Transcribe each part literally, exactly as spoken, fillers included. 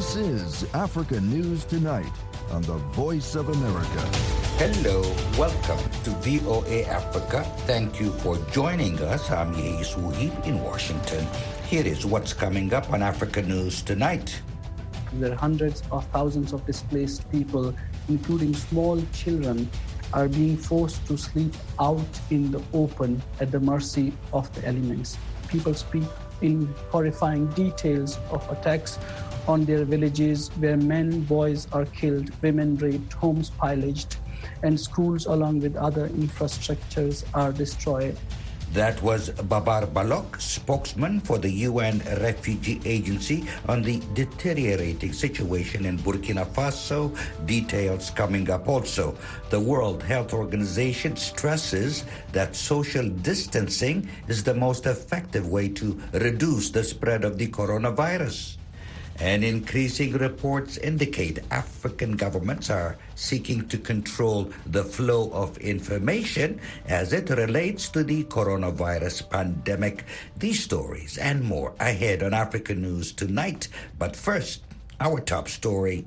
This is Africa News Tonight on the Voice of America. Hello, welcome to V O A Africa. Thank you for joining us. I'm Yeis Wuhib in Washington. Here is what's coming up on Africa News Tonight. There are hundreds of thousands of displaced people, including small children, are being forced to sleep out in the open at the mercy of the elements. People speak in horrifying details of attacks on their villages where men, boys are killed, women raped, homes pillaged, and schools along with other infrastructures are destroyed. That was Babar Baloch, spokesman for the U N Refugee Agency on the deteriorating situation in Burkina Faso. Details coming up also. The World Health Organization stresses that social distancing is the most effective way to reduce the spread of the coronavirus. And increasing reports indicate African governments are seeking to control the flow of information as it relates to the coronavirus pandemic. These stories and more ahead on Africa News Tonight. But first, our top story.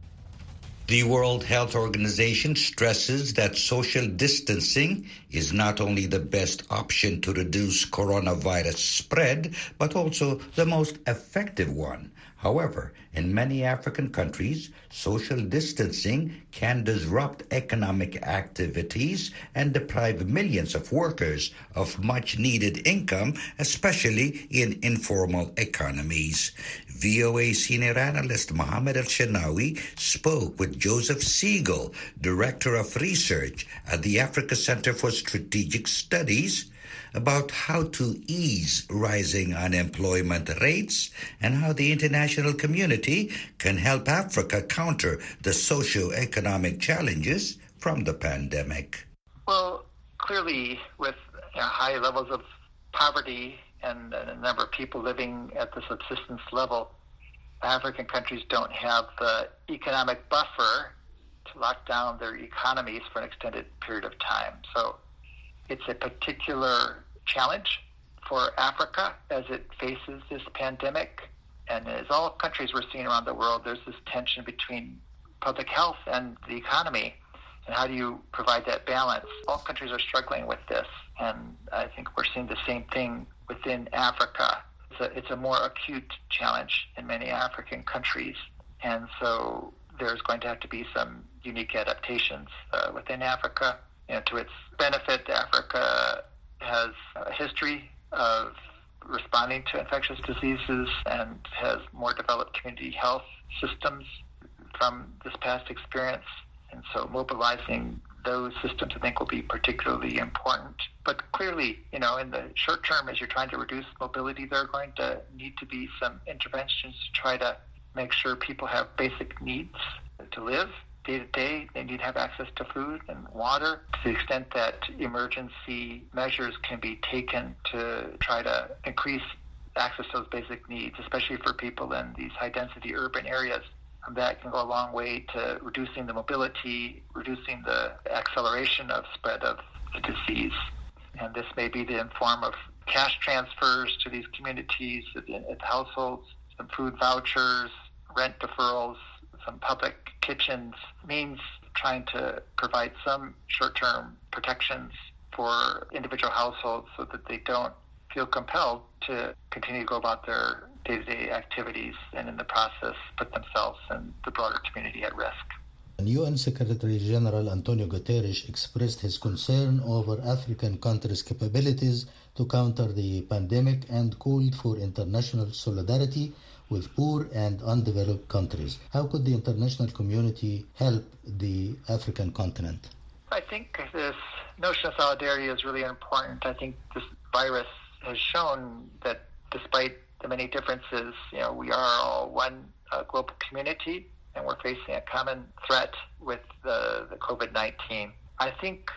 The World Health Organization stresses that social distancing is not only the best option to reduce coronavirus spread, but also the most effective one. However, in many African countries, social distancing can disrupt economic activities and deprive millions of workers of much-needed income, especially in informal economies. V O A senior analyst Mohammed El-Shenawi spoke with Joseph Siegel, Director of Research at the Africa Center for Strategic Studies, about how to ease rising unemployment rates and how the international community can help Africa counter the socio-economic challenges from the pandemic. Well, clearly, with you know, high levels of poverty and a number of people living at the subsistence level, African countries don't have the economic buffer to lock down their economies for an extended period of time. So it's a particular challenge for Africa as it faces this pandemic. And as all countries we're seeing around the world, there's this tension between public health and the economy. And how do you provide that balance? All countries are struggling with this. And I think we're seeing the same thing within Africa. It's a, it's a more acute challenge in many African countries. And so there's going to have to be some unique adaptations uh, within Africa. You know, to its benefit, Africa has a history of responding to infectious diseases and has more developed community health systems from this past experience. And so mobilizing those systems, I think, will be particularly important. But clearly, you know, in the short term, as you're trying to reduce mobility, there are going to need to be some interventions to try to make sure people have basic needs to live. Day to day, they need to have access to food and water. To the extent that emergency measures can be taken to try to increase access to those basic needs, especially for people in these high-density urban areas, that can go a long way to reducing the mobility, reducing the acceleration of spread of the disease. And this may be in the form of cash transfers to these communities, at households, some food vouchers, rent deferrals, some public kitchens, means trying to provide some short-term protections for individual households so that they don't feel compelled to continue to go about their day-to-day activities and in the process put themselves and the broader community at risk. U N Secretary General Antonio Guterres expressed his concern over African countries' capabilities to counter the pandemic and called for international solidarity with poor and undeveloped countries. How could the international community help the African continent? I think this notion of solidarity is really important. I think this virus has shown that despite the many differences, you know, we are all one uh, global community, and we're facing a common threat with the, the COVID nineteen. I think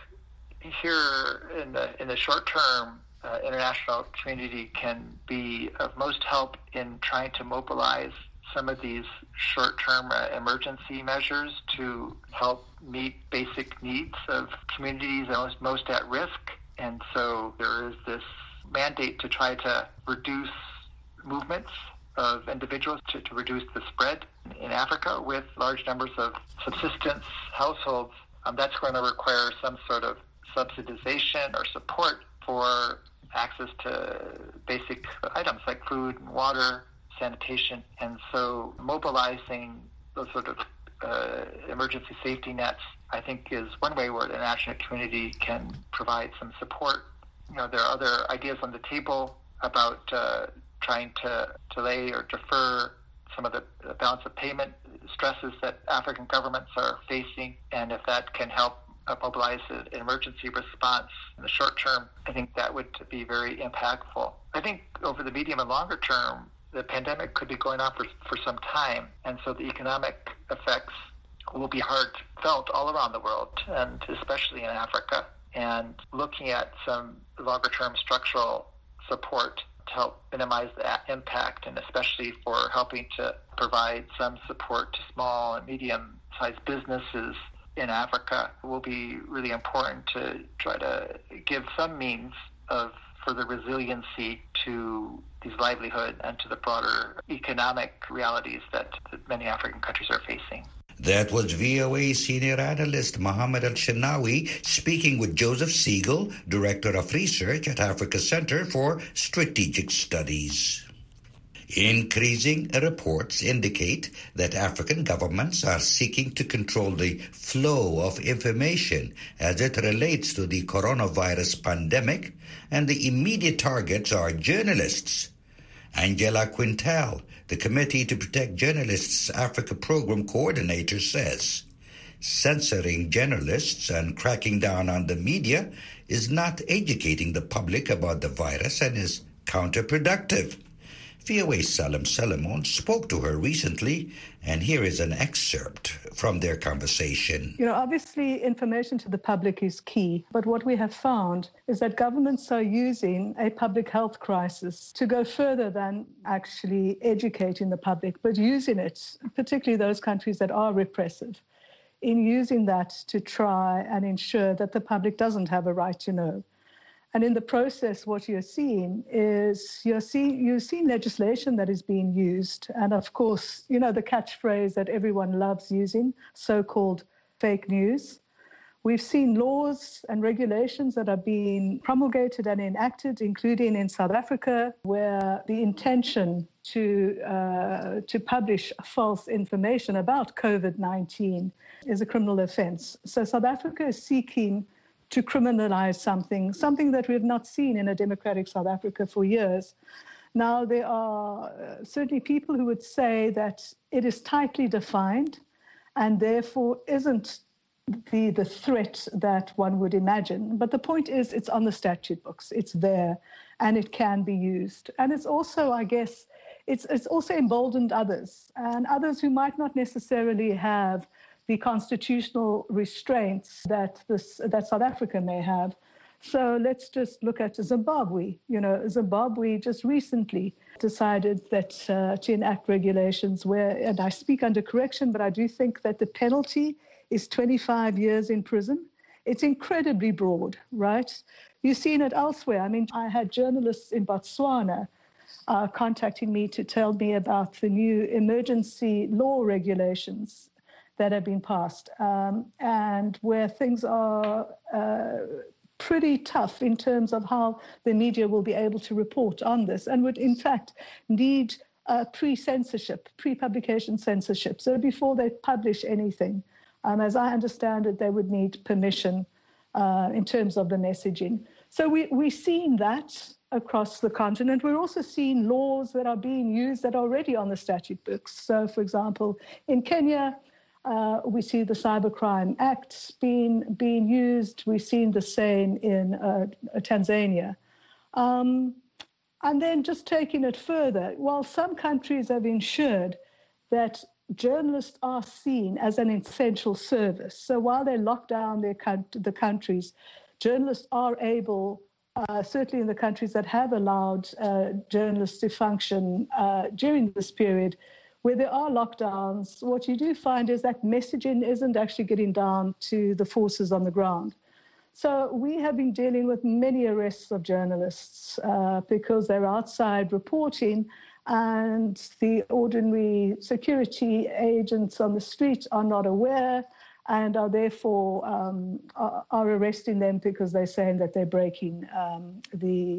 here in the in the short term, uh, international community can be of most help in trying to mobilize some of these short-term uh, emergency measures to help meet basic needs of communities most, most at risk. And so there is this mandate to try to reduce movements of individuals to, to reduce the spread in Africa with large numbers of subsistence households. Um, that's going to require some sort of subsidization or support for access to basic items like food and water, sanitation. And so mobilizing those sort of uh, emergency safety nets, I think, is one way where the international community can provide some support. You know, there are other ideas on the table about uh, trying to delay or defer some of the balance of payment stresses that African governments are facing. And if that can help uh, mobilize an emergency response in the short term, I think that would be very impactful. I think over the medium and longer term, the pandemic could be going on for, for some time. And so the economic effects will be hard felt all around the world, and especially in Africa. And looking at some longer term structural support to help minimize that impact, and especially for helping to provide some support to small and medium-sized businesses in Africa, will be really important to try to give some means of further resiliency to these livelihood and to the broader economic realities that, that many African countries are facing. That was V O A senior analyst Mohammed Al-Shenawi speaking with Joseph Siegel, Director of Research at Africa Center for Strategic Studies. Increasing reports indicate that African governments are seeking to control the flow of information as it relates to the coronavirus pandemic, and the immediate targets are journalists. Angela Quintal, the Committee to Protect Journalists Africa Program Coordinator, says censoring journalists and cracking down on the media is not educating the public about the virus and is counterproductive. V O A's Salam Salamon spoke to her recently, and here is an excerpt from their conversation. You know, obviously information to the public is key, but what we have found is that governments are using a public health crisis to go further than actually educating the public, but using it, particularly those countries that are repressive, in using that to try and ensure that the public doesn't have a right to know. And in the process, what you're seeing is you're seeing, you're seeing legislation that is being used. And of course, you know, the catchphrase that everyone loves using, so-called fake news. We've seen laws and regulations that are being promulgated and enacted, including in South Africa, where the intention to, uh, to publish false information about COVID nineteen is a criminal offense. So South Africa is seeking to criminalize something, something that we have not seen in a democratic South Africa for years. Now, there are uh, certainly people who would say that it is tightly defined and therefore isn't the, the threat that one would imagine. But the point is, it's on the statute books, it's there, and it can be used. And it's also, I guess, it's, it's also emboldened others, and others who might not necessarily have the constitutional restraints that this that South Africa may have. So let's just look at Zimbabwe. You know, Zimbabwe just recently decided that uh, to enact regulations where, and I speak under correction, but I do think that the penalty is twenty-five years in prison. It's incredibly broad, right? You've seen it elsewhere. I mean, I had journalists in Botswana uh, contacting me to tell me about the new emergency law regulations that have been passed, um, and where things are uh, pretty tough in terms of how the media will be able to report on this, and would in fact need uh, pre-censorship, pre-publication censorship. So before they publish anything, um, as I understand it, they would need permission uh, in terms of the messaging. So we, we're seeing that across the continent. We're also seeing laws that are being used that are already on the statute books. So, for example, in Kenya, Uh, we see the Cybercrime Act being being used. We've seen the same in uh, Tanzania. Um, and then just taking it further, while some countries have ensured that journalists are seen as an essential service, so while they lock down their the countries, journalists are able, uh, certainly in the countries that have allowed uh, journalists to function uh, during this period, where there are lockdowns, what you do find is that messaging isn't actually getting down to the forces on the ground. So we have been dealing with many arrests of journalists uh, because they're outside reporting and the ordinary security agents on the street are not aware and are therefore um, are, are arresting them because they're saying that they're breaking um, the,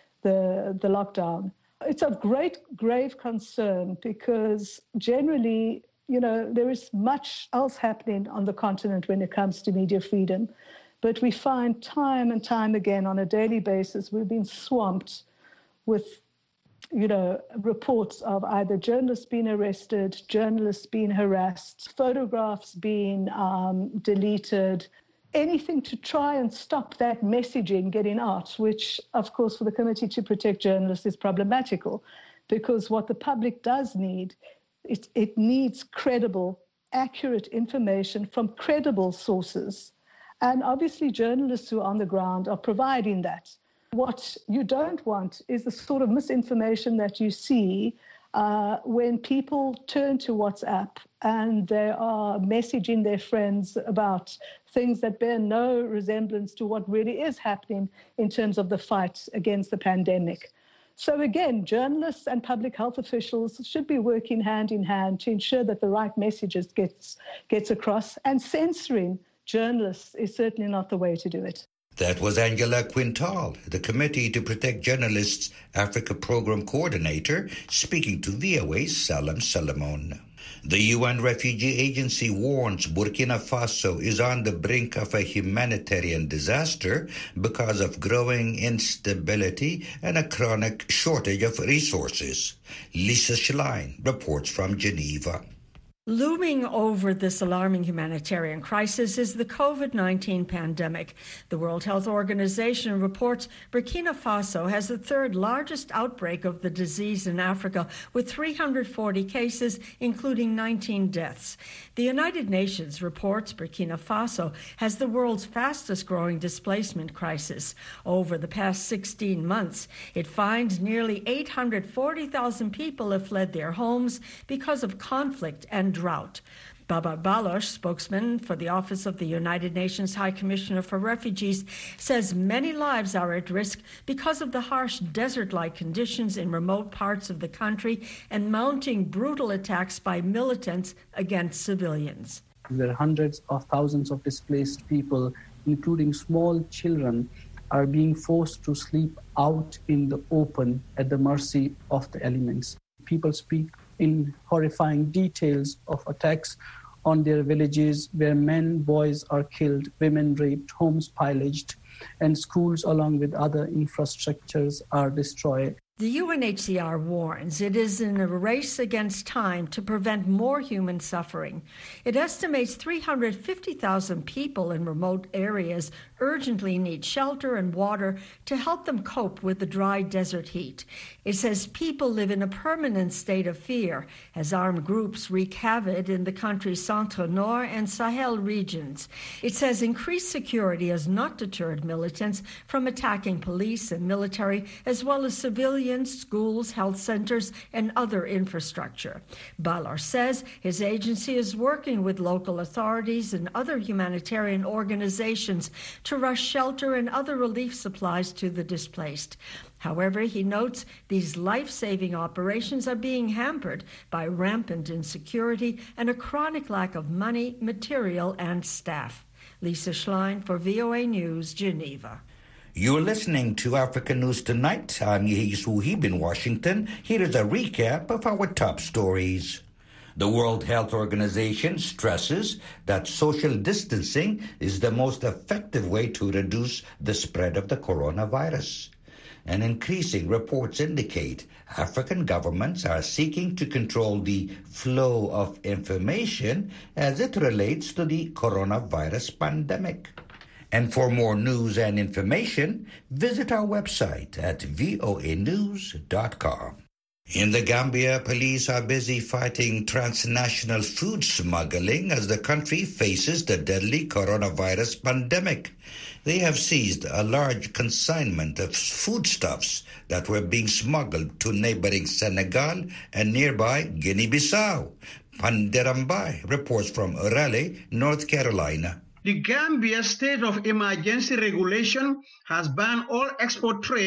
the, the lockdown. It's of great, grave concern because generally, you know, there is much else happening on the continent when it comes to media freedom. But we find time and time again on a daily basis, we've been swamped with, you know, reports of either journalists being arrested, journalists being harassed, photographs being um, deleted, anything to try and stop that messaging getting out, which, of course, for the Committee to Protect Journalists is problematical because what the public does need, it, it needs credible, accurate information from credible sources. And obviously, journalists who are on the ground are providing that. What you don't want is the sort of misinformation that you see uh, when people turn to WhatsApp and they are messaging their friends about things that bear no resemblance to what really is happening in terms of the fight against the pandemic. So again, journalists and public health officials should be working hand in hand to ensure that the right messages gets gets across, and censoring journalists is certainly not the way to do it. That was Angela Quintal, the Committee to Protect Journalists Africa Program Coordinator, speaking to V O A's Salam Solomon. The U N Refugee Agency warns Burkina Faso is on the brink of a humanitarian disaster because of growing instability and a chronic shortage of resources. Lisa Schlein reports from Geneva. Looming over this alarming humanitarian crisis is the COVID nineteen pandemic. The World Health Organization reports Burkina Faso has the third largest outbreak of the disease in Africa, with three hundred forty cases, including nineteen deaths. The United Nations reports Burkina Faso has the world's fastest growing displacement crisis. Over the past sixteen months, it finds nearly eight hundred forty thousand people have fled their homes because of conflict and drought. Babar Baloch, spokesman for the Office of the United Nations High Commissioner for Refugees, says many lives are at risk because of the harsh desert-like conditions in remote parts of the country and mounting brutal attacks by militants against civilians. There are hundreds of thousands of displaced people, including small children, are being forced to sleep out in the open at the mercy of the elements. People speak in horrifying details of attacks on their villages where men, boys are killed, women raped, homes pillaged, and schools along with other infrastructures are destroyed. The U N H C R warns it is in a race against time to prevent more human suffering. It estimates three hundred fifty thousand people in remote areas urgently need shelter and water to help them cope with the dry desert heat. It says people live in a permanent state of fear as armed groups wreak havoc in the country's Centre-Nord and Sahel regions. It says increased security has not deterred militants from attacking police and military, as well as civilians, schools, health centers, and other infrastructure. Baloch says his agency is working with local authorities and other humanitarian organizations to rush shelter and other relief supplies to the displaced. However, he notes these life-saving operations are being hampered by rampant insecurity and a chronic lack of money, material, and staff. Lisa Schlein for V O A News, Geneva. You're listening to Africa News Tonight. I'm Yehi Suhib in Washington. Here is a recap of our top stories. The World Health Organization stresses that social distancing is the most effective way to reduce the spread of the coronavirus. And increasing reports indicate African governments are seeking to control the flow of information as it relates to the coronavirus pandemic. And for more news and information, visit our website at voa news dot com. In the Gambia, police are busy fighting transnational food smuggling as the country faces the deadly coronavirus pandemic. They have seized a large consignment of foodstuffs that were being smuggled to neighboring Senegal and nearby Guinea-Bissau. Panderambai reports from Raleigh, North Carolina. The Gambia State of Emergency Regulation has banned all export trade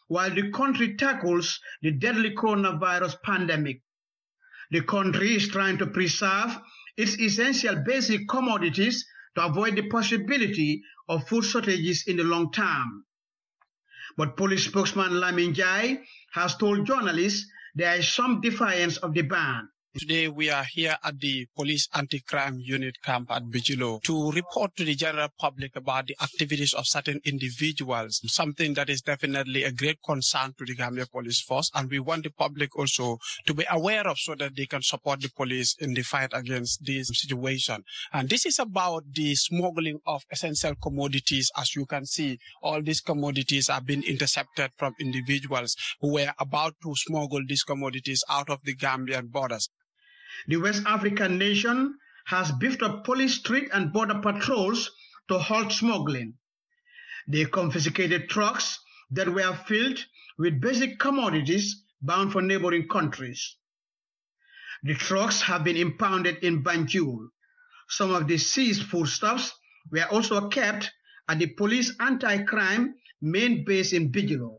while the country tackles the deadly coronavirus pandemic. The country is trying to preserve its essential basic commodities to avoid the possibility of food shortages in the long term. But police spokesman Lamin Jai has told journalists there is some defiance of the ban. Today we are here at the Police Anti-Crime Unit camp at Bijilo to report to the general public about the activities of certain individuals, something that is definitely a great concern to the Gambia Police Force, and we want the public also to be aware of so that they can support the police in the fight against this situation. And this is about the smuggling of essential commodities. As you can see, all these commodities have been intercepted from individuals who were about to smuggle these commodities out of the Gambian borders. The West African nation has beefed up police street and border patrols to halt smuggling. They confiscated trucks that were filled with basic commodities bound for neighboring countries. The trucks have been impounded in Banjul. Some of the seized foodstuffs were also kept at the police anti-crime main base in Bijilo.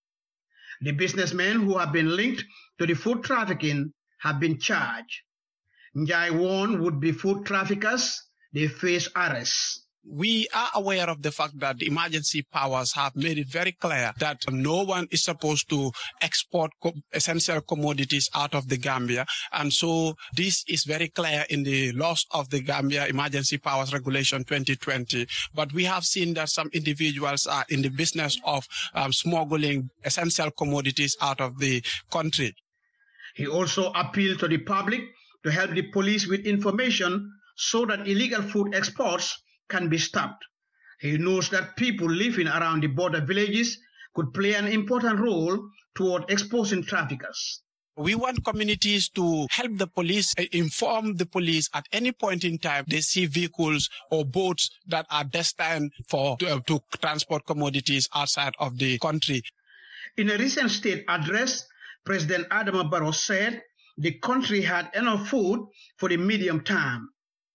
The businessmen who have been linked to the food trafficking have been charged. Njai warned would-be food traffickers they face arrest. We are aware of the fact that the emergency powers have made it very clear that no one is supposed to export co- essential commodities out of the Gambia. And so this is very clear in the laws of the Gambia Emergency Powers Regulation twenty twenty. But we have seen that some individuals are in the business of um, smuggling essential commodities out of the country. He also appealed to the public to help the police with information so that illegal food exports can be stopped. He knows that people living around the border villages could play an important role toward exposing traffickers. We want communities to help the police, inform the police at any point in time they see vehicles or boats that are destined for to, uh, to transport commodities outside of the country. In a recent state address, President Adama Barrow said the country had enough food for the medium term.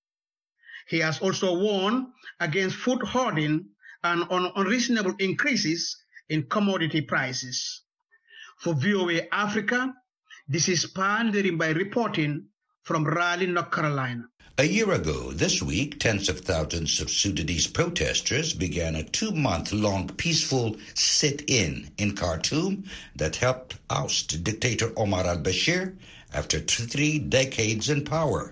He has also warned against food hoarding and on unreasonable increases in commodity prices. For V O A Africa, this is Pandering by reporting from Raleigh, North Carolina. A year ago this week, tens of thousands of Sudanese protesters began a two-month-long peaceful sit-in in Khartoum that helped oust dictator Omar al-Bashir after three decades in power.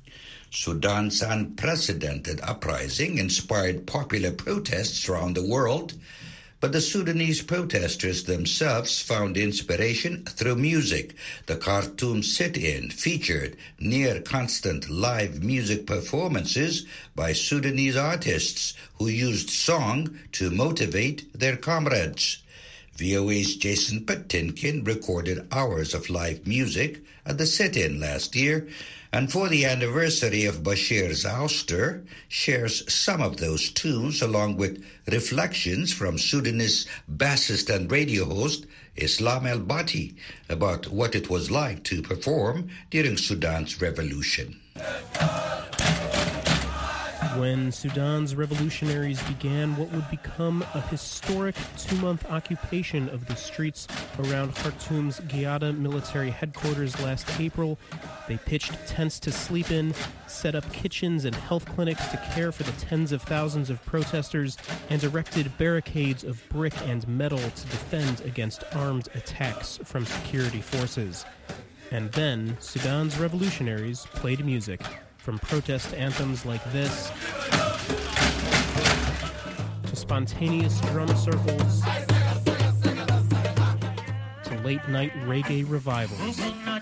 Sudan's unprecedented uprising inspired popular protests around the world, but the Sudanese protesters themselves found inspiration through music. The Khartoum sit-in featured near-constant live music performances by Sudanese artists who used song to motivate their comrades. V O A's Jason Patinkin recorded hours of live music at the sit-in last year, and for the anniversary of Bashir's ouster, shares some of those tunes along with reflections from Sudanese bassist and radio host Islam El-Bati about what it was like to perform during Sudan's revolution. When Sudan's revolutionaries began what would become a historic two-month occupation of the streets around Khartoum's Ghiada military headquarters last April, they pitched tents to sleep in, set up kitchens and health clinics to care for the tens of thousands of protesters, and erected barricades of brick and metal to defend against armed attacks from security forces. And then Sudan's revolutionaries played music. From protest anthems like this to spontaneous drum circles to late-night reggae revivals.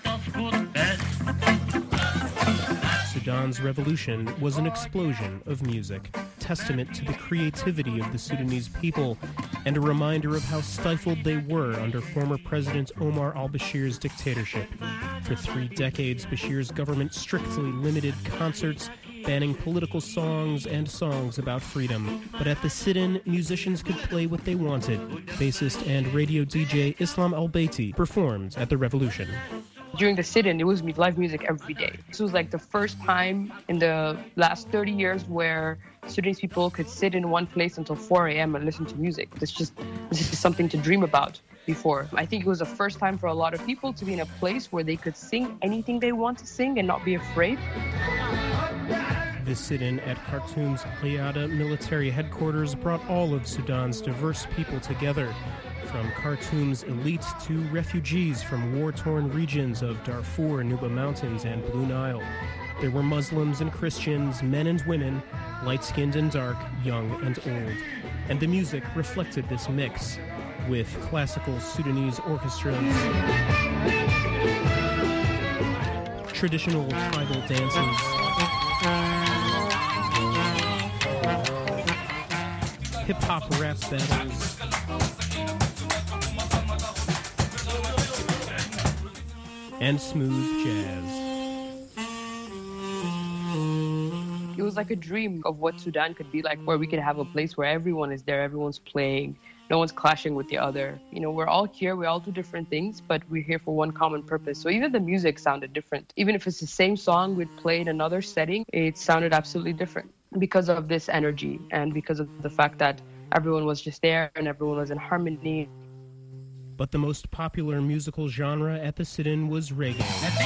Sudan's revolution was an explosion of music, testament to the creativity of the Sudanese people and a reminder of how stifled they were under former President Omar al-Bashir's dictatorship. For three decades, Bashir's government strictly limited concerts, banning political songs and songs about freedom. But at the sit-in, musicians could play what they wanted. Bassist and radio D J Islam El-Bati performed at the revolution. During the sit-in, it was live music every day. This was like the first time in the last thirty years where Sudanese people could sit in one place until four a.m. and listen to music. This just this is something to dream about. before. I think it was the first time for a lot of people to be in a place where they could sing anything they want to sing and not be afraid. The sit-in at Khartoum's Qiada military headquarters brought all of Sudan's diverse people together, from Khartoum's elite to refugees from war-torn regions of Darfur, Nuba Mountains, and Blue Nile. There were Muslims and Christians, men and women, light-skinned and dark, young and old. And the music reflected this mix, with classical Sudanese orchestras, traditional tribal dances, hip-hop rap battles, and smooth jazz. It was like a dream of what Sudan could be like, where we could have a place where everyone is there, everyone's playing, no one's clashing with the other. You know, we're all here, we all do different things, but we're here for one common purpose. So even the music sounded different. Even if it's the same song we'd play in another setting, it sounded absolutely different because of this energy and because of the fact that everyone was just there and everyone was in harmony. But the most popular musical genre at the sit-in was reggae.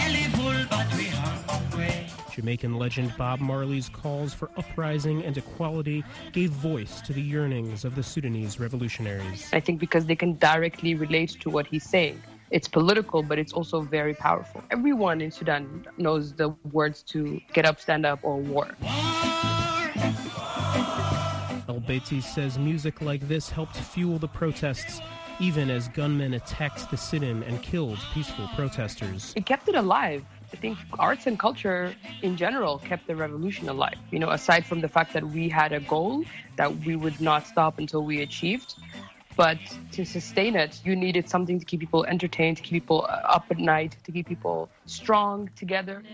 Jamaican legend Bob Marley's calls for uprising and equality gave voice to the yearnings of the Sudanese revolutionaries. I think because they can directly relate to what he's saying. It's political, but it's also very powerful. Everyone in Sudan knows the words to get up, stand up, or war. El Beiti says music like this helped fuel the protests, even as gunmen attacked the sit-in and killed peaceful protesters. It kept it alive. I think arts and culture in general kept the revolution alive. You know, aside from the fact that we had a goal that we would not stop until we achieved, but to sustain it, you needed something to keep people entertained, to keep people up at night, to keep people strong together.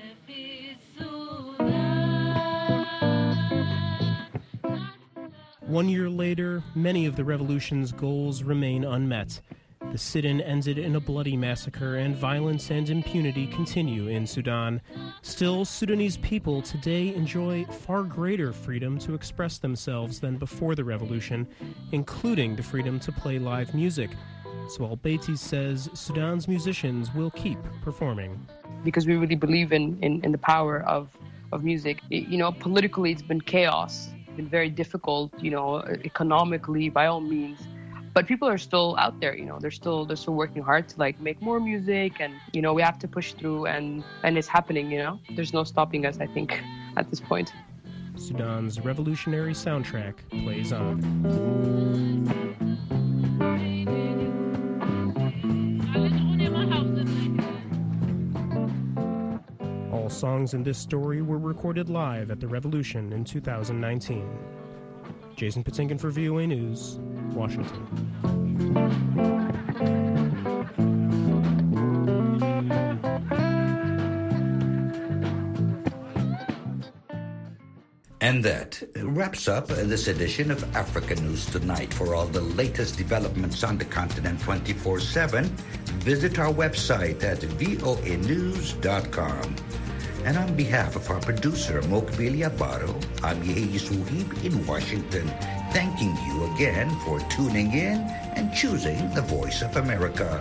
One year later, many of the revolution's goals remain unmet. The sit-in ended in a bloody massacre, and violence and impunity continue in Sudan. Still, Sudanese people today enjoy far greater freedom to express themselves than before the revolution, including the freedom to play live music. So El Beiti says Sudan's musicians will keep performing. Because we really believe in, in, in the power of, of music. It, you know, politically it's been chaos, it's been very difficult, you know, economically, by all means. But people are still out there, you know, they're still they're still working hard to like make more music, and you know we have to push through, and and it's happening, you know. There's no stopping us, I think, at this point. Sudan's revolutionary soundtrack plays on. All songs in this story were recorded live at the Revolution in two thousand nineteen. Jason Patinkin for V O A News, Washington. And that wraps up this edition of Africa News Tonight. For all the latest developments on the continent twenty-four seven, visit our website at V O A news dot com. And on behalf of our producer, Mokbili Abaro, I'm Yehi Suhib in Washington, thanking you again for tuning in and choosing the Voice of America.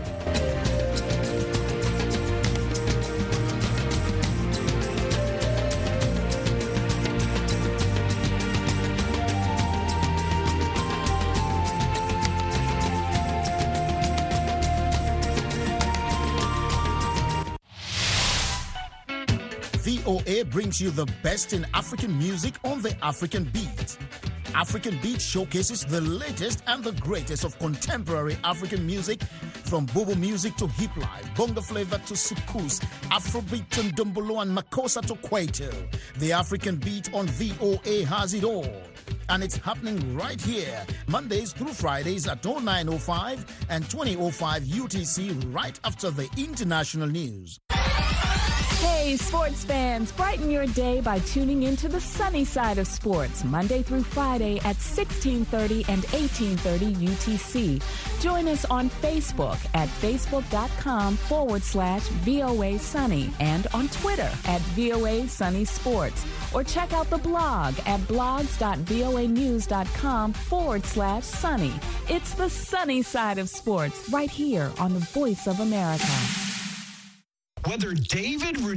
V O A brings you the best in African music on the African Beat. African Beat showcases the latest and the greatest of contemporary African music, from Bobo music to hip life, bongo flavor to soukous, Afrobeat and Dombolo and Makossa to Kwaito. The African Beat on V O A has it all. And it's happening right here, Mondays through Fridays at oh nine oh five and twenty oh five U T C, right after the international news. Hey, sports fans, brighten your day by tuning into the sunny side of sports, Monday through Friday at sixteen thirty and eighteen thirty U T C. Join us on Facebook at facebook.com forward slash VOA Sunny and on Twitter at VOA Sunny Sports. Or check out the blog at blogs.voanews.com forward slash sunny. It's the sunny side of sports right here on the Voice of America. Whether David